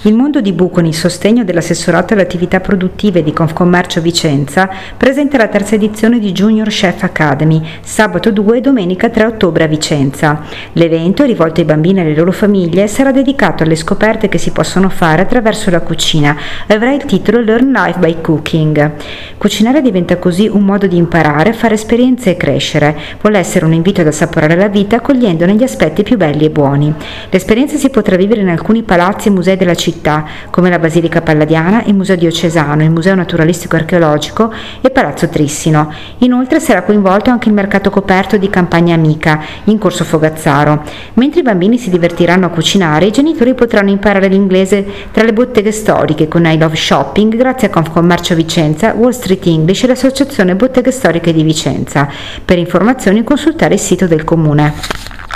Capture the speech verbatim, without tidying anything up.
Il mondo di Bu, con il sostegno dell'assessorato alle attività produttive di Confcommercio Vicenza, presenta la terza edizione di Junior Chef Academy, sabato due e domenica tre ottobre a Vicenza. L'evento, rivolto ai bambini e alle loro famiglie, sarà dedicato alle scoperte che si possono fare attraverso la cucina e avrà il titolo Learn Life by Cooking. Cucinare diventa così un modo di imparare, fare esperienze e crescere. Vuole essere un invito ad assaporare la vita cogliendone gli aspetti più belli e buoni. L'esperienza si potrà vivere in alcuni palazzi e musei della città, come la Basilica Palladiana, il Museo Diocesano, il Museo Naturalistico Archeologico e Palazzo Trissino. Inoltre sarà coinvolto anche il mercato coperto di Campagna Amica, in Corso Fogazzaro. Mentre i bambini si divertiranno a cucinare, i genitori potranno imparare l'inglese tra le botteghe storiche con I Love Shopping grazie a Confcommercio Vicenza, Wall Street English e l'Associazione Botteghe Storiche di Vicenza. Per informazioni consultare il sito del Comune.